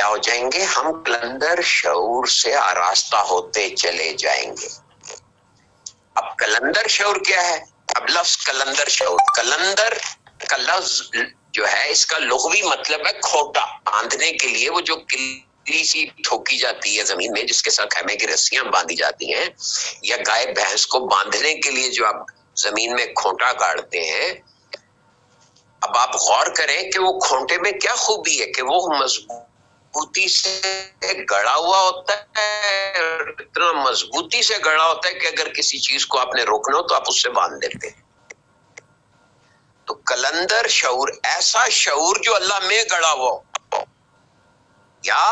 کیا ہو جائیں گے؟ ہم کلندر شعور سے آراستہ ہوتے چلے جائیں گے۔ اب کلندر شعور کیا ہے؟ اب لفظ کلندر شعور، کلندر کا لفظ جو ہے اس کا لغوی مطلب ہے کھوٹا، باندھنے کے لیے وہ جو کلی سی ٹھوکی جاتی ہے زمین میں، جس کے ساتھ خیمے کی رسیاں باندھی جاتی ہیں، یا گائے بھینس کو باندھنے کے لیے جو آپ زمین میں کھوٹا گاڑتے ہیں۔ اب آپ غور کریں کہ وہ کھونٹے میں کیا خوبی ہے کہ وہ مضبوطی سے گڑا ہوا ہوتا ہے، اتنا مضبوطی سے گڑا ہوتا ہے کہ اگر کسی چیز کو آپ نے روکنا ہو تو آپ اس سے باندھ دیتے ہیں۔ تو کلندر شعور ایسا شعور جو اللہ میں گڑا ہوا ہو، یا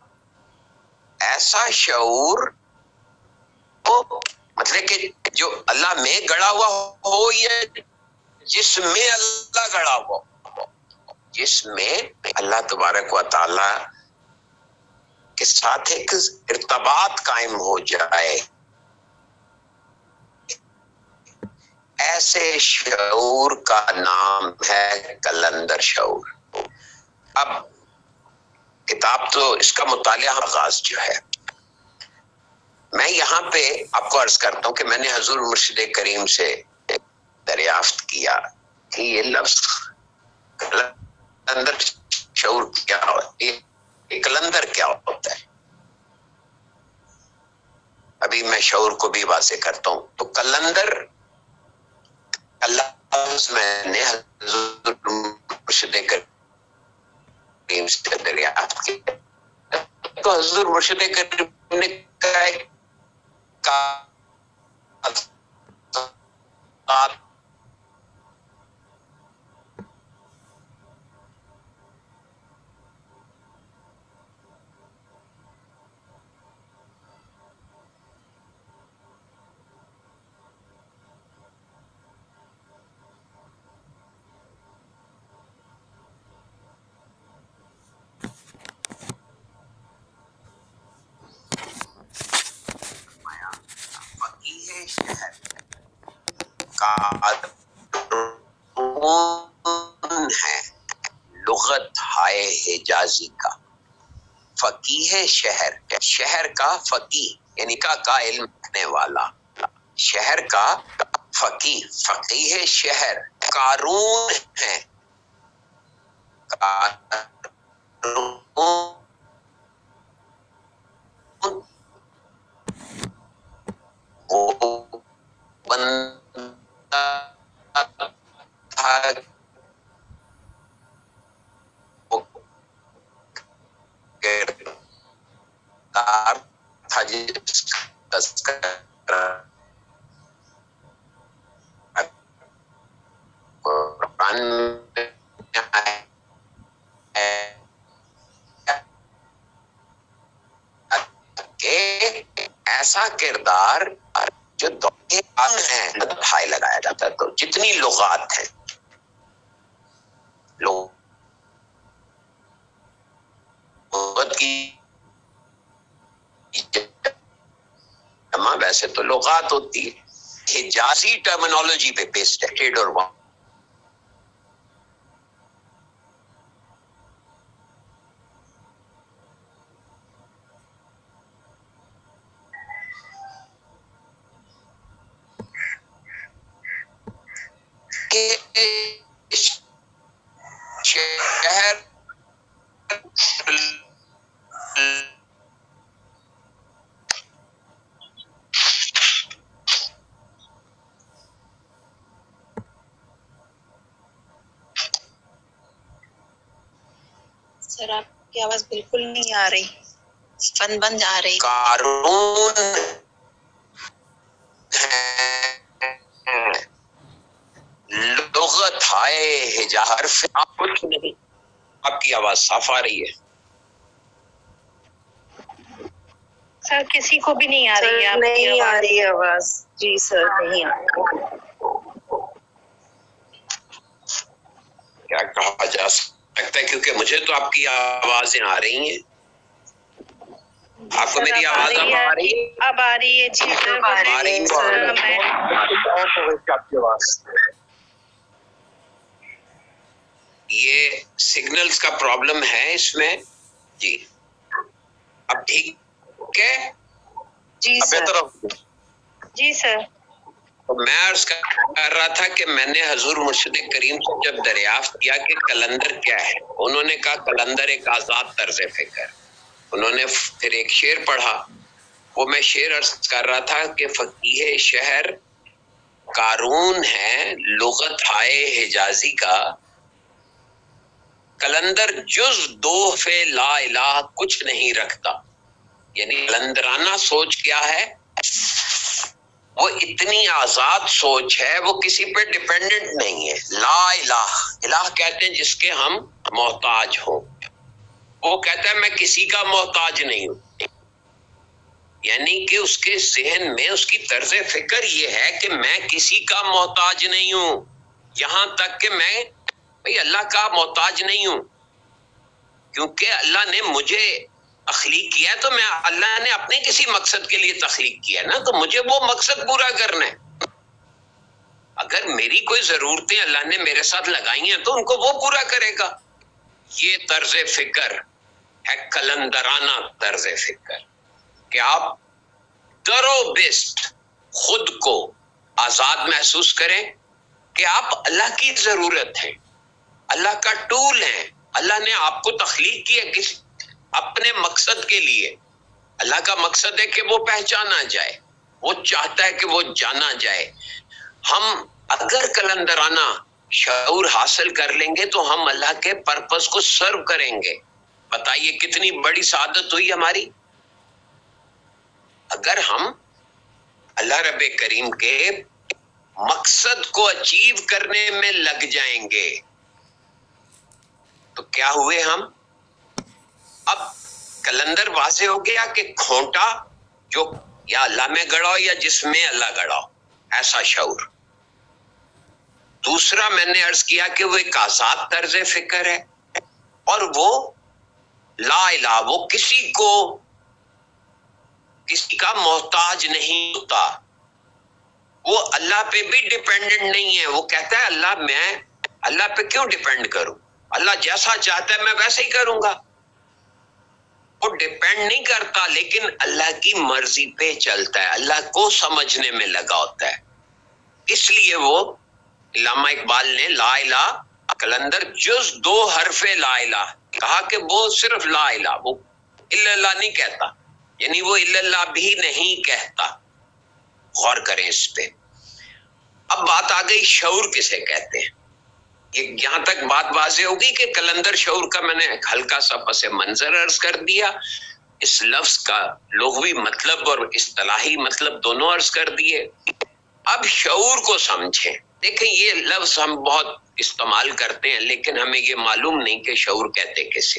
ایسا شعور مطلب کہ جو اللہ میں گڑا ہوا ہو، یا جس میں اللہ گڑا ہوا ہو، جس میں اللہ تبارک و تعالی کے ساتھ ایک ارتباط قائم ہو جائے، ایسے شعور کا نام ہے کلندر شعور۔ اب کتاب تو اس کا مطالعہ آغاز جو ہے، میں یہاں پہ آپ کو عرض کرتا ہوں کہ میں نے حضور مرشد کریم سے دریافت کیا کہ یہ لفظ کلندر شعور کیا ہوتا ہے، یہ کلندر کیا ہوتا ہے؟ ابھی میں شعور کو بھی واضح کرتا ہوں۔ تو کلندر اللہ میں نے حضور مرشد کریم سے دریافت کیا، تو حضور مرشد کریم نے کہا ہے لغت ہائے حجازی کا، فقیہ شہر، شہر کا فقیہ یعنی کا علم رکھنے والا، شہر کا فقیہ، فقیہ شہر قارون ہے، قارون وہ بندہ تھا تھا جس کا قرآن میں کہ ایسا کردار جو دونوں ہیں ہائے لگایا جاتا ہے۔ تو جتنی لغات ہیں، لغت کی ویسے تو لغات ہوتی ہے، حجازی ٹرمینالوجی پہ بیسڈ ہے، ٹریڈ اور وہاں شہر سر آپ کی آواز بالکل نہیں آ رہی، فن بند آ رہی۔ قارون لغت ہائے حرف کچھ نہیں۔ آپ کی آواز صاف آ رہی ہے؟ سر کسی کو بھی نہیں آ رہی ہے، نہیں آ رہی آواز۔ جی سر نہیں آ رہی۔ کیا کہا جا سکتا ہے، کیونکہ مجھے تو آپ کی آوازیں آ رہی ہیں۔ آپ کو میری آواز اب آ رہی ہے؟ اب آ رہی ہے جی سر، آ رہی ہے یہ سگنلز کا پرابلم ہے اس میں جی۔ اب ٹھیک ہے جی سر. جی سر. تو میں عرض کر رہا تھا کہ میں نے حضور مرشد کریم سے جب دریافت کیا کہ قلندر کیا ہے، انہوں نے کہا قلندر ایک آزاد طرز فکر. انہوں نے پھر ایک شعر پڑھا، وہ میں شعر عرض کر رہا تھا کہ فقیہ شہر قارون ہے لغت ہائے حجازی کا، قلندر جز دو فے لا الہ کچھ نہیں رکھتا. یعنی قلندرانہ سوچ کیا ہے؟ وہ اتنی آزاد سوچ ہے، وہ کسی پہ ڈیپینڈنٹ نہیں ہے. لا الہ، الہ کہتے ہیں جس کے ہم محتاج ہوں. وہ کہتا ہے میں کسی کا محتاج نہیں ہوں. یعنی کہ اس کے ذہن میں اس کی طرز فکر یہ ہے کہ میں کسی کا محتاج نہیں ہوں، یہاں تک کہ میں بھئی اللہ کا محتاج نہیں ہوں، کیونکہ اللہ نے مجھے تخلیق کیا ہے تو میں اللہ نے اپنے کسی مقصد کے لیے تخلیق کیا ہے نا، تو مجھے وہ مقصد پورا کرنا ہے. اگر میری کوئی ضرورتیں اللہ نے میرے ساتھ لگائی ہیں تو ان کو وہ پورا کرے گا. یہ طرز فکر ہے قلندرانہ طرز فکر، کہ آپ درو بیسٹ خود کو آزاد محسوس کریں کہ آپ اللہ کی ضرورت ہیں، اللہ کا ٹول ہیں. اللہ نے آپ کو تخلیق کیا کس اپنے مقصد کے لیے. اللہ کا مقصد ہے کہ وہ پہچانا جائے، وہ چاہتا ہے کہ وہ جانا جائے. ہم اگر قلندرانہ شعور حاصل کر لیں گے تو ہم اللہ کے پرپس کو سرو کریں گے. بتائیے کتنی بڑی سعادت ہوئی ہماری اگر ہم اللہ رب کریم کے مقصد کو اچیو کرنے میں لگ جائیں گے. تو کیا ہوئے ہم؟ اب قلندر واضح ہو گیا کہ کھونٹا جو یا اللہ میں گڑا ہو یا جس میں اللہ گڑا ہو، ایسا شعور. دوسرا میں نے عرض کیا کہ وہ ایک آزاد طرز فکر ہے، اور وہ لا الہ، وہ کسی کا محتاج نہیں ہوتا. وہ اللہ پہ بھی ڈیپینڈنٹ نہیں ہے. وہ کہتا ہے اللہ پہ کیوں ڈیپینڈ کروں، اللہ جیسا چاہتا ہے میں ویسے ہی کروں گا. وہ ڈیپینڈ نہیں کرتا لیکن اللہ کی مرضی پہ چلتا ہے، اللہ کو سمجھنے میں لگا ہوتا ہے. اس لیے وہ علامہ اقبال نے لا الہ قلندر جز دو حرف لا الہ کہا کہ وہ صرف لا الہ، وہ الا اللہ نہیں کہتا، یعنی وہ الا اللہ بھی نہیں کہتا. غور کریں اس پہ. اب بات آ گئی شعور کسے کہتے ہیں. یہاں تک بات واضح ہوگی کہ قلندر شعور کا میں نے ہلکا سا پس منظر عرض کر دیا. اس لفظ کا لغوی مطلب اور اصطلاحی مطلب دونوں عرض کر دیے. اب شعور کو سمجھیں. دیکھیں یہ لفظ ہم بہت استعمال کرتے ہیں لیکن ہمیں یہ معلوم نہیں کہ شعور کہتے کسے.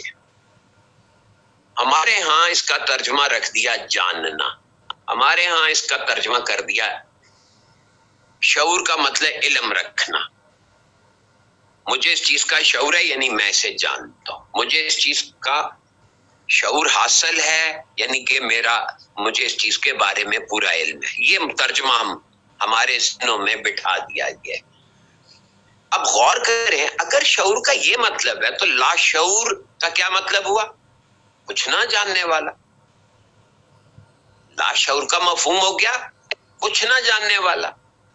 ہمارے ہاں اس کا ترجمہ رکھ دیا جاننا، ہمارے ہاں اس کا ترجمہ کر دیا شعور کا مطلب علم رکھنا. مجھے اس چیز کا شعور ہے یعنی میں اسے جانتا ہوں، مجھے اس چیز کا شعور حاصل ہے یعنی کہ مجھے اس چیز کے بارے میں پورا علم ہے. یہ ترجمہ ہمارے ذہنوں میں بٹھا دیا گیا ہے. اب غور کریں اگر شعور کا یہ مطلب ہے تو لا شعور کا کیا مطلب ہوا؟ کچھ نہ جاننے والا. لا شعور کا مفہوم ہو گیا کچھ نہ جاننے والا.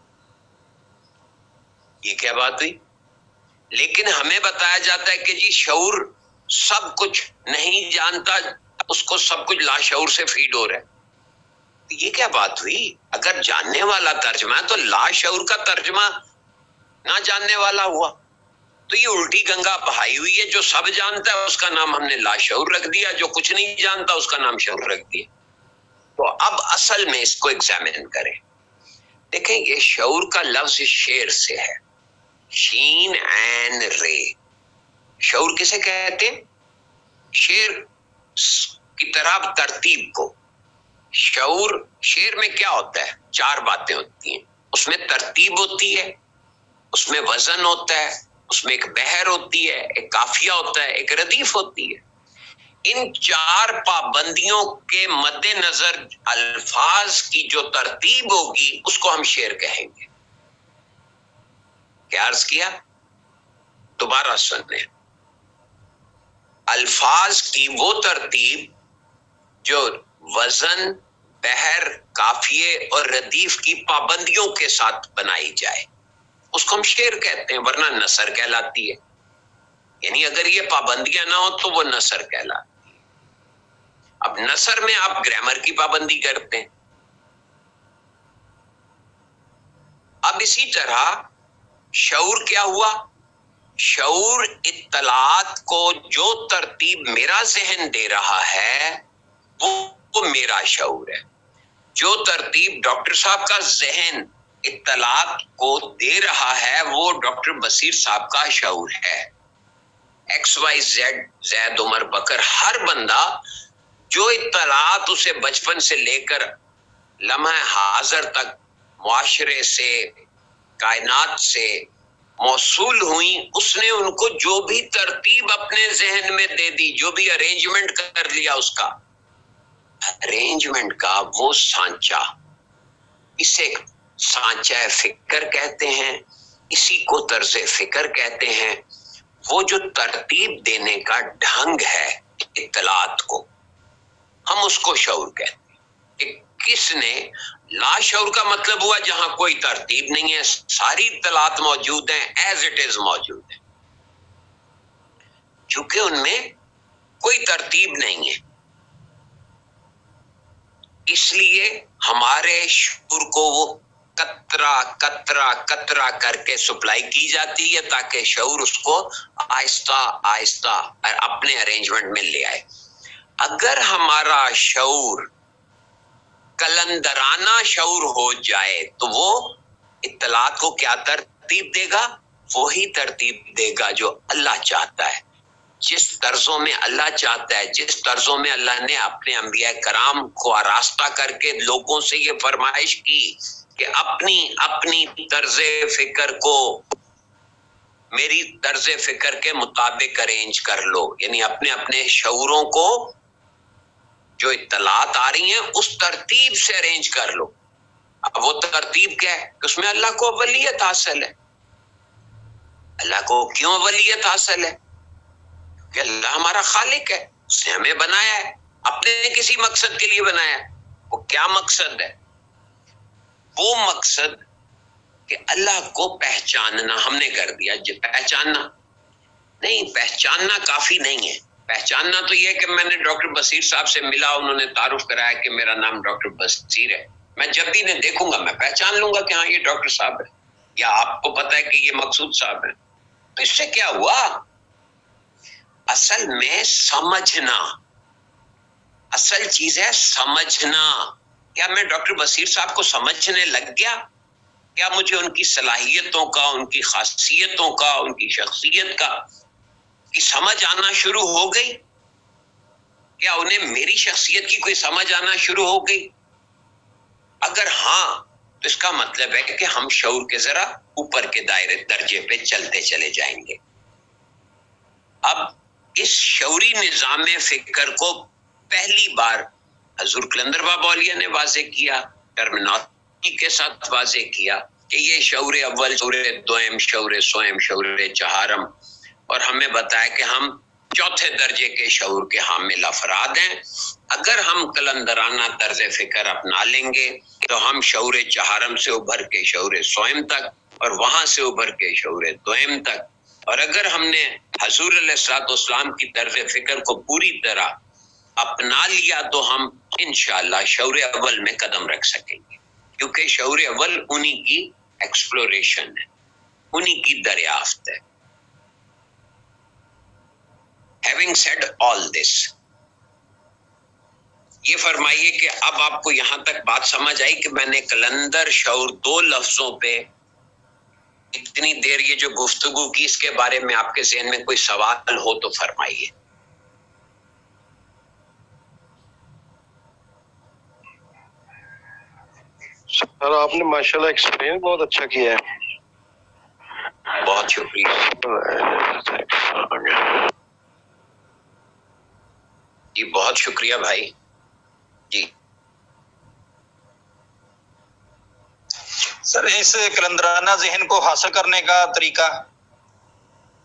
یہ کیا بات ہوئی؟ لیکن ہمیں بتایا جاتا ہے کہ جی شعور سب کچھ نہیں جانتا، اس کو سب کچھ لا شعور سے فیڈ ہو رہا ہے. یہ کیا بات ہوئی؟ اگر جاننے والا ترجمہ ہے تو لا شعور کا ترجمہ نہ جاننے والا ہوا. تو یہ الٹی گنگا بہائی ہوئی ہے. جو سب جانتا ہے اس کا نام ہم نے لا شعور رکھ دیا، جو کچھ نہیں جانتا اس کا نام شعور رکھ دیا. تو اب اصل میں اس کو ایگزامن کریں. دیکھیں یہ شعور کا لفظ شعر سے ہے، شین عین رے. شعور کسے کہتے ہیں؟ شعر کی طرح ترتیب کو. شعر میں کیا ہوتا ہے؟ چار باتیں ہوتی ہیں. اس میں ترتیب ہوتی ہے، اس میں وزن ہوتا ہے، اس میں ایک بحر ہوتی ہے، ایک قافیہ ہوتا ہے، ایک ردیف ہوتی ہے. ان چار پابندیوں کے مد نظر الفاظ کی جو ترتیب ہوگی اس کو ہم شعر کہیں گے. کیا عرض کیا؟ دوبارہ سنیں. الفاظ کی وہ ترتیب جو وزن، بحر، قافیے اور ردیف کی پابندیوں کے ساتھ بنائی جائے، اس کو ہم شعر کہتے ہیں، ورنہ نثر کہلاتی ہے. یعنی اگر یہ پابندیاں نہ ہو تو وہ نثر کہلاتی ہے. اب نثر میں آپ گرامر کی پابندی کرتے ہیں. اب اسی طرح شعور کیا ہوا؟ شعور اطلاعات کو جو ترتیب میرا ذہن دے رہا ہے وہ میرا شعور ہے. جو ترتیب ڈاکٹر صاحب کا ذہن اطلاعات کو دے رہا ہے وہ ڈاکٹر بصیر صاحب کا شعور ہے. X Y Z, Zaid, Umar, Bakr, ہر بندہ جو اطلاعات اسے بچپن سے لے کر لمحہ حاضر تک معاشرے سے، کائنات سے موصول ہوئیں، اس نے ان کو جو بھی ترتیب اپنے ذہن میں دے دی، جو بھی ارینجمنٹ کر لیا، اس کا ارینجمنٹ کا وہ سانچہ، اسے سانچہ فکر کہتے ہیں، اسی کو طرز فکر کہتے ہیں. وہ جو ترتیب دینے کا ڈھنگ ہے اطلاعات کو، ہم اس کو شعور کہتے ہیں. کہ کس نے لا شعور کا مطلب ہوا جہاں کوئی ترتیب نہیں ہے، ساری اطلاعات موجود ہیں، ایز اٹ از موجود ہیں، چونکہ ان میں کوئی ترتیب نہیں ہے. اس لیے ہمارے شعور کو وہ قطرہ قطرہ قطرہ کر کے سپلائی کی جاتی ہے تاکہ شعور اس کو آہستہ آہستہ اپنے ارینجمنٹ میں لے آئے. اگر ہمارا شعور کلندرانہ شعور ہو جائے تو وہ اطلاعات کو کیا ترتیب دے گا؟ وہی ترتیب دے گا جو اللہ چاہتا ہے. جس طرزوں میں اللہ چاہتا ہے، جس طرزوں میں اللہ نے اپنے انبیاء کرام کو آراستہ کر کے لوگوں سے یہ فرمائش کی کہ اپنی طرز فکر کو میری طرز فکر کے مطابق ارینج کر لو. یعنی اپنے شعوروں کو جو اطلاعات آ رہی ہیں اس ترتیب سے ارینج کر لو. اب وہ ترتیب کیا ہے؟ اس میں اللہ کو اولیت حاصل ہے. اللہ کو کیوں اولیت حاصل ہے؟ کہ اللہ ہمارا خالق ہے، اس نے ہمیں بنایا ہے، اپنے کسی مقصد کے لیے بنایا ہے. وہ کیا مقصد ہے؟ وہ مقصد کہ اللہ کو پہچاننا ہم نے کر دیا. پہچاننا نہیں، پہچاننا کافی نہیں ہے. پہچاننا تو یہ کہ میں نے ڈاکٹر بصیر صاحب سے ملا، انہوں نے تعارف کرایا کہ میرا نام ڈاکٹر بصیر ہے. میں جب بھی انہیں دیکھوں گا میں پہچان لوں گا کہ ہاں یہ ڈاکٹر صاحب ہے، یا آپ کو پتا ہے کہ یہ مقصود صاحب ہے. تو اس سے کیا ہوا؟ اصل میں سمجھنا، اصل چیز ہے سمجھنا. کیا میں ڈاکٹر بصیر صاحب کو سمجھنے لگ گیا؟ کیا مجھے ان کی صلاحیتوں کا، ان کی خاصیتوں کا، ان کی شخصیت کا کی سمجھ آنا شروع ہو گئی؟ کیا انہیں میری شخصیت کی کوئی سمجھ آنا شروع ہو گئی؟ اگر ہاں تو اس کا مطلب ہے کہ ہم شعور کے ذرا اوپر کے دائرے درجے پہ چلتے چلے جائیں گے. اب اس شعوری نظام فکر کو پہلی بار حضور قلندر بابا اولیاء نے واضح کیا، ٹرمینالوجی کے ساتھ واضح کیا کہ یہ شعور اول، شعور دوم، شعور سوم، شعور چہارم، اور ہمیں بتایا کہ ہم چوتھے درجے کے شعور کے حامل افراد ہیں. اگر ہم کلندرانہ طرز فکر اپنا لیں گے تو ہم شعور چہارم سے ابھر کے شعور سوم تک، اور وہاں سے ابھر کے شعور دوم تک، اور اگر ہم نے حضور علیہ الصلوۃ والسلام کی طرز فکر کو پوری طرح اپنا لیا تو ہم انشاءاللہ شعور اول میں قدم رکھ سکیں گے، کیونکہ شعور اول انہی کی ایکسپلوریشن ہے، انہی کی دریافت ہے. Having said all this، یہ فرمائیے کہ اب آپ کو یہاں تک بات سمجھ آئی کہ میں نے کلندر شعور دو لفظوں پہ اتنی دیر یہ جو گفتگو کی، اس کے بارے میں آپ کے ذہن میں کوئی سوال ہو تو فرمائیے. سر آپ نے ماشاءاللہ ایکسپلین بہت اچھا کیا ہے. بہت شکریہ جی، بہت شکریہ بھائی جی. سر اس کلندرانہ ذہن کو حاصل کرنے کا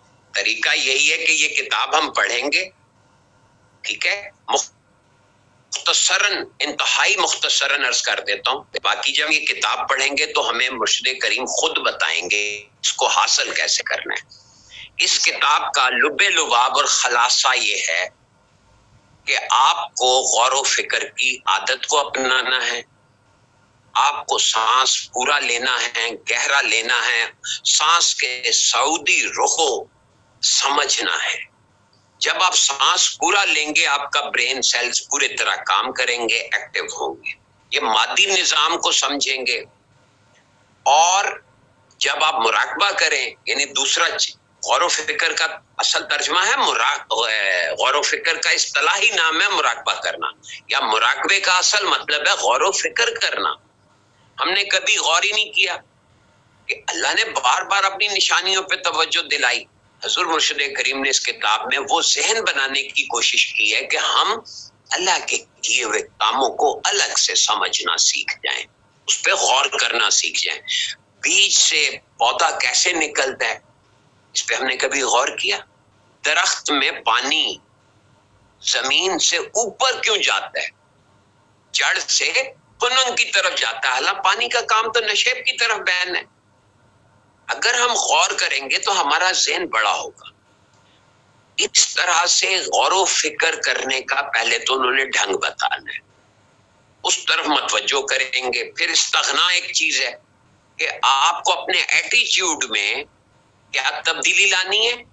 طریقہ یہی ہے کہ یہ کتاب ہم پڑھیں گے، ٹھیک ہے، मुख्तसरन, इंतहाई मुख्तसरन अर्ज कर देता हूँ। बाकी जब ये किताब पढ़ेंगे तो हमें मुर्शिद करीम खुद बताएंगे इसको हासिल कैसे करना है। इस किताब का लुबे लुबाब और खलासा ये है कि आपको गौर व फिक्र की आदत को अपनाना है, आपको सांस पूरा लेना है, गहरा लेना है, सांस के सऊदी रुखो समझना है। जब आप सांस पूरा लेंगे आपका ब्रेन सेल्स पूरी तरह काम करेंगे, एक्टिव होंगे, ये मादी निजाम को समझेंगे। और जब आप मुराकबा करें, यानी दूसरा गौर व फिक्र का असल तर्जमा है गौर व फिक्र का इस्तिलाही नाम है मुराकबा करना, या मुराकबे का असल मतलब है गौर व फिक्र करना। हमने कभी गौर ही नहीं किया कि अल्लाह ने बार बार अपनी निशानियों पे तवज्जो दिलाई। हजूर मुर्शिद करीम ने इस किताब में वो जहन बनाने की कोशिश की है कि हम अल्लाह के किए हुए कामों को अलग से समझना सीख जाएं, उस पर गौर करना सीख जाएं। बीज से पौधा कैसे निकलता है, इस पे हमने कभी गौर किया? दरख्त में पानी जमीन से ऊपर क्यों जाता है? जड़ से पुनंग की तरफ जाता है, हालांकि पानी का काम तो नशेब की तरफ बहना है। अगर हम गौर करेंगे तो हमारा ज़हन बड़ा होगा। इस तरह से गौर व फिक्र करने का पहले तो उन्होंने ढंग बताना है, उस तरफ मतवज्जो करेंगे। फिर इस्तगना एक चीज है कि आपको अपने एटीट्यूड में क्या तब्दीली लानी है।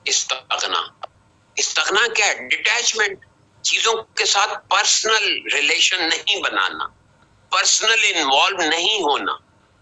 इस्तगना क्या है? डिटैचमेंट, चीजों के साथ पर्सनल रिलेशन नहीं बनाना, पर्सनल इन्वॉल्व नहीं होना।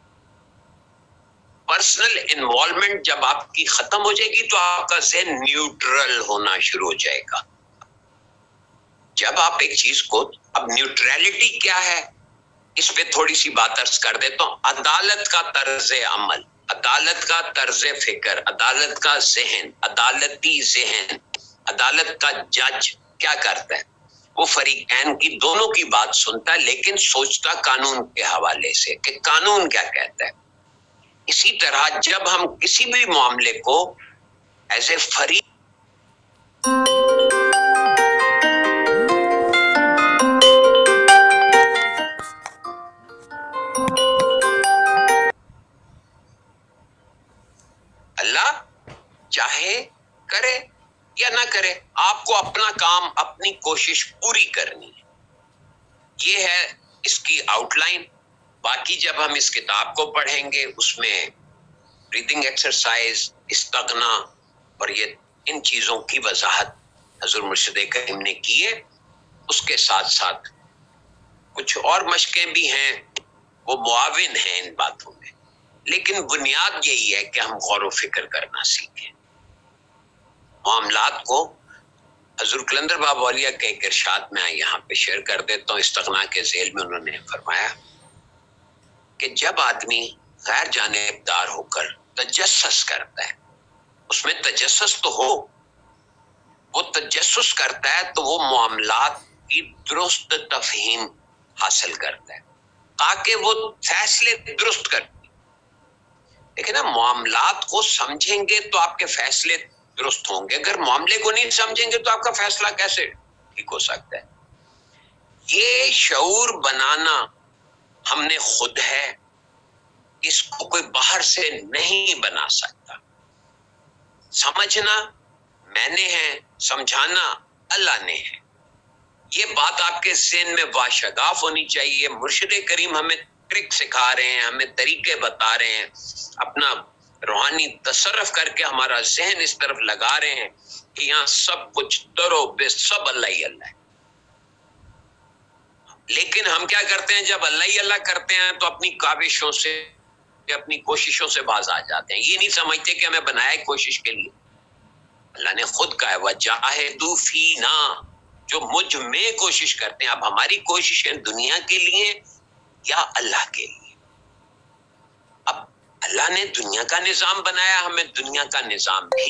पर्सनल इन्वॉल्वमेंट जब आपकी खत्म हो जाएगी तो आपका ज़हन न्यूट्रल होना शुरू हो जाएगा। जब आप एक चीज को, अब न्यूट्रलिटी क्या है, इस पे थोड़ी सी बात अर्ज कर देता हूँ। अदालत का तर्ज अमल, अदालत का तर्ज फिक्र, अदालत का ज़हन, अदालती ज़हन, अदालत का जज क्या करता है? वो फरीकैन की दोनों की बात सुनता है, लेकिन सोचता कानून के हवाले से कि कानून क्या कहता है। इसी तरह जब हम किसी भी मामले को एज ए फरीक अल्लाह चाहे करे या ना करे, आपको अपना काम, अपनी कोशिश पूरी करनी है। ये है इसकी आउटलाइन। बाकी जब हम इस किताब को पढ़ेंगे उसमें ब्रीदिंग एक्सरसाइज, इस्तगना और ये इन चीजों की वजाहत हजूर मुर्शिद करीम ने की है। उसके साथ साथ कुछ और मशकें भी हैं, वो मुआविन हैं इन बातों में, लेकिन बुनियाद यही है कि हम गौर व फिक्र करना सीखें। मामलात को हजूर कलंदर बाबा औलिया के एक इरशाद में यहाँ पे शेयर कर देता हूँ। इस्तगना के ज़ेल में उन्होंने फरमाया कि जब आदमी गैर जानिबदार होकर तजस्सुस करता है, उसमें तजस्सुस तो हो, वो तजस्सुस करता है तो वो मामलात की दुरुस्त तफहीम हासिल करता है ताकि वो फैसले दुरुस्त कर। लेकिन ना, मामलात को समझेंगे तो आपके फैसले दुरुस्त होंगे, अगर मामले को नहीं समझेंगे तो आपका फैसला कैसे ठीक हो सकता है? ये शऊर बनाना हमने खुद है, इसको कोई बाहर से नहीं बना सकता। समझना मैंने है, समझाना अल्लाह ने है। ये बात आपके ज़हन में वाशगाफ होनी चाहिए। मुर्शिद करीम हमें ट्रिक सिखा रहे हैं, हमें तरीके बता रहे हैं, अपना रूहानी तसर्रुफ करके हमारा ज़हन इस तरफ लगा रहे हैं कि यहाँ सब कुछ दरो बे सब अल्लाह ही अल्लाह है। लेकिन हम क्या करते हैं, जब अल्लाह ही अल्लाह करते हैं तो अपनी काविशों से, अपनी कोशिशों से बाज आ जाते हैं। ये नहीं समझते कि हमें बनाया कोशिश के लिए। अल्लाह ने खुद कहा है वजाहिदू फीना, जो मुझ में कोशिश करते हैं। अब हमारी कोशिशें दुनिया के लिए या अल्लाह के लिए? अब अल्लाह ने दुनिया का निजाम बनाया, हमें दुनिया का निजाम भी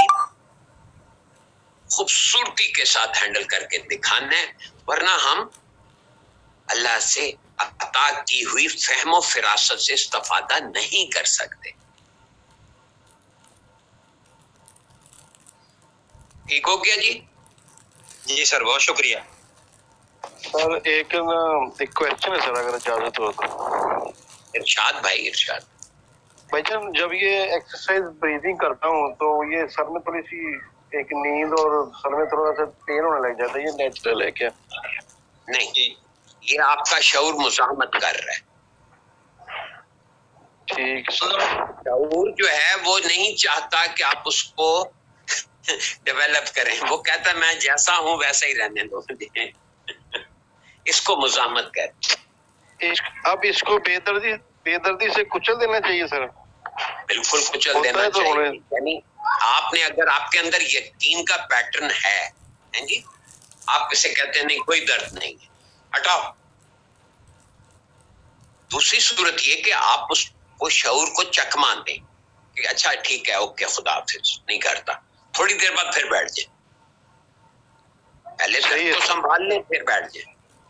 खूबसूरती के साथ हैंडल करके दिखाना है, वरना हम अल्लाह से अता की हुई फहमो फिरासत से इस्तिफादा नहीं कर सकते। ठीक हो गया जी? जी सर, बहुत शुक्रिया। سر ایک کوشچن ہے سر اگر اجازت ہو تو. ارشاد بھائی ارشاد. بھائی جان جب یہ ایکسرسائز بریدنگ کرتا ہوں تو یہ سر میں تھوڑی سی ایک نیند اور سر میں تھوڑا سا پین ہونے لگ جاتا ہے, یہ نیچرل ہے کیا؟ نہیں, یہ آپ کا شعور مزاحمت کر رہا ہے. ٹھیک. شعور جو ہے وہ نہیں چاہتا کہ آپ اس کو ڈیولپ کریں, وہ کہتا ہے میں جیسا ہوں ویسا ہی رہنے دو. اس کو مزاحمت کر. اب اس کو بے دردی سے کچل دینا چاہیے سر. بالکل کچل دینا چاہیے. یعنی آپ نے اگر آپ کے اندر یقین کا پیٹرن ہے جی, آپ اسے کہتے ہیں نہیں کوئی درد نہیں ہے, ہٹاؤ. دوسری صورت یہ کہ آپ اس کو شعور کو چکما دیں کہ اچھا ٹھیک ہے اوکے خدا حافظ نہیں کرتا, تھوڑی دیر بعد پھر بیٹھ جائیں, پہلے درد کو سنبھال لیں پھر بیٹھ جائیں.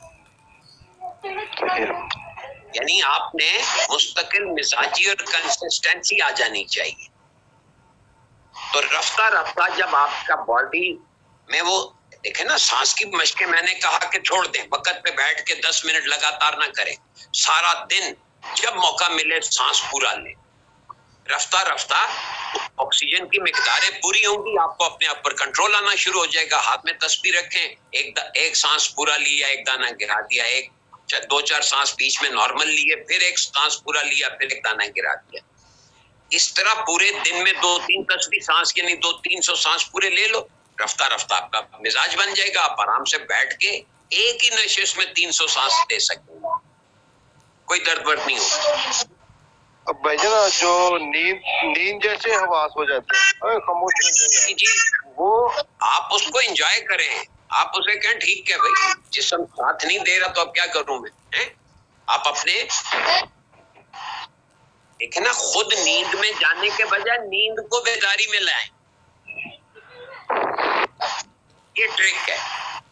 یعنی آپ نے مستقل مزاجی اور کنسسٹنسی آ جانی چاہیے. تو رفتہ رفتہ جب آپ کا باڈی میں وہ دیکھیں نا, سانس کی مشقیں میں نے کہا کہ چھوڑ دیں, وقت پہ بیٹھ کے 10 منٹ لگاتار نہ کریں, سارا دن جب موقع ملے سانس پورا لیں. رفتہ رفتہ آکسیجن کی مقداریں پوری ہوں گی, آپ کو اپنے آپ پر کنٹرول آنا شروع ہو جائے گا. ہاتھ میں تسبیح رکھیں, ایک سانس پورا لیا, ایک دانہ گرا دیا, ایک 2-4 سانس بیچ میں نارمل لیے, پھر ایک سانس پورا لیا, پھر ایک دانہ گرا دیا. اس طرح پورے دن میں 2-3 تسبیح سانس یعنی 200-300 سانس پورے لے لو. رفتہ رفتہ آپ کا مزاج بن جائے گا, آپ آرام سے بیٹھ کے ایک ہی نشست میں 300 سانس دے سکتے ہیں, کوئی درد ورد نہیں ہوگا. اب بھائی جان جو نیند جیسے حواس ہو جاتے ہیں خاموش جی وہ آپ اس کو انجوائے کریں. آپ اسے کہیں ٹھیک ہے بھائی جسم ساتھ نہیں دے رہا تو اب کیا کروں میں. آپ اپنے دیکھیں نا, خود نیند میں جانے کے بجائے نیند کو بیداری میں لائیں, یہ ٹرک ہے.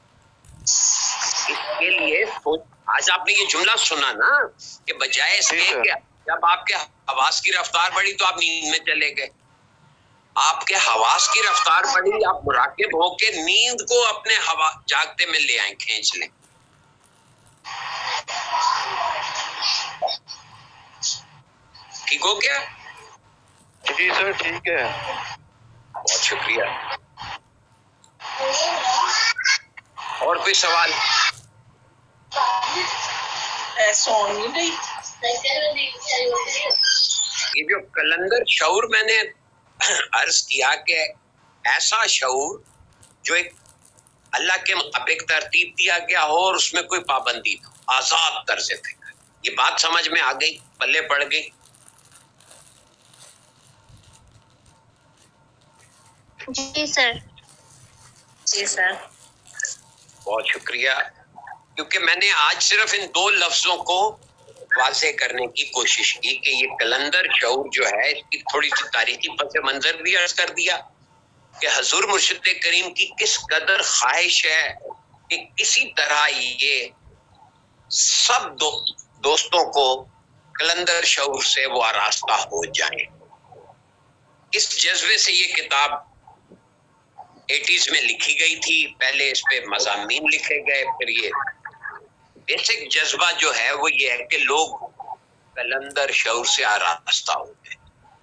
اس کے لیے آج آپ نے یہ جملہ سنا نا کہ بجائے اس کے کہ جب آپ کے حواس کی رفتار بڑھی تو آپ نیند میں چلے گئے, آپ کے حواس کی رفتار بڑھی, آپ مراقب ہو کے نیند کو اپنے جاگتے میں لے آئیں, کھینچ لیں. ٹھیک ہو گیا؟ جی سر ٹھیک ہے, بہت شکریہ. اور کوئی سوال؟ یہ جو کلندر شعور میں نے عرض کیا کہ ایسا شعور جو ایک اللہ کے مطابق ترتیب دیا گیا ہو اور اس میں کوئی پابندی نہ ہو, آزاد طرز فکر. یہ بات سمجھ میں آ گئی, پلے پڑ گئی؟ جی سر. جی سر بہت شکریہ. کیونکہ میں نے آج صرف ان 2 لفظوں کو واضح کرنے کی کوشش کی کہ یہ کلندر شعور جو ہے اس کی تھوڑی سی تاریخی پس منظر بھی عرض کر دیا کہ حضور مرشد کریم کی کس قدر خواہش ہے کہ کسی طرح یہ سب دوستوں کو کلندر شعور سے وہ آراستہ ہو جائیں. اس جذبے سے یہ کتاب 80s میں لکھی گئی تھی. پہلے اس پہ مضامین لکھے گئے, پھر یہ بیسک جذبہ جو ہے وہ یہ ہے کہ لوگ کلندر شعور سے آراستہ ہو گئے.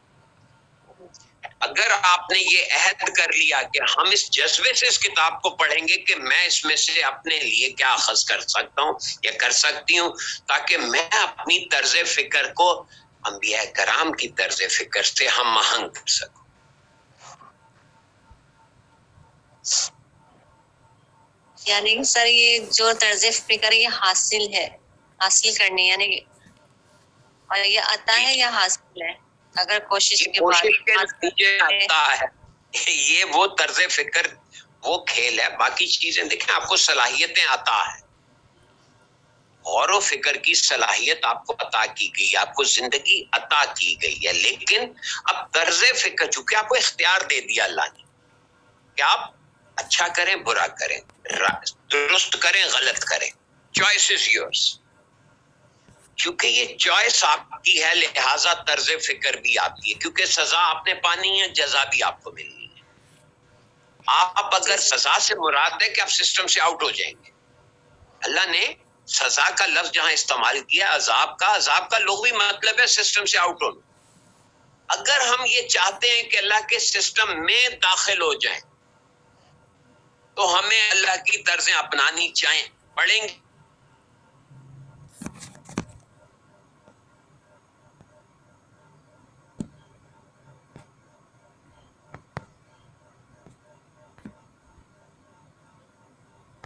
اگر آپ نے یہ عہد کر لیا کہ ہم اس جذبے سے اس کتاب کو پڑھیں گے کہ میں اس میں سے اپنے لیے کیا اخذ کر سکتا ہوں یا کر سکتی ہوں تاکہ میں اپنی طرز فکر کو انبیاء کرام کی طرز فکر سے ہم آہنگ کر سکوں. یعنی سر یہ جو طرز فکر یہ حاصل کرنی یعنی, اور یہ عطا ہے یا حاصل ہے؟ اگر کوشش کے نتیجے آتا ہے, یہ وہ طرز فکر وہ کھیل ہے. باقی چیزیں دیکھیں, آپ کو صلاحیتیں عطا ہے, غور و فکر کی صلاحیت آپ کو عطا کی گئی, آپ کو زندگی عطا کی گئی ہے. لیکن اب طرز فکر چونکہ آپ کو اختیار دے دیا اللہ نے کہ آپ اچھا کریں برا کریں, درست کریں غلط کریں, چوائس از یورس. کیونکہ یہ چوائس آپ کی ہے لہٰذا طرز فکر بھی آپ کی ہے, کیونکہ سزا آپ نے پانی ہے, جزا بھی آپ کو ملنی ہے. آپ اگر سزا سے مراد ہے کہ آپ سسٹم سے آؤٹ ہو جائیں گے, اللہ نے سزا کا لفظ جہاں استعمال کیا عذاب کا لغوی مطلب ہے سسٹم سے آؤٹ ہونا. اگر ہم یہ چاہتے ہیں کہ اللہ کے سسٹم میں داخل ہو جائیں تو ہمیں اللہ کی طرزیں اپنانی چاہیے. پڑھیں گے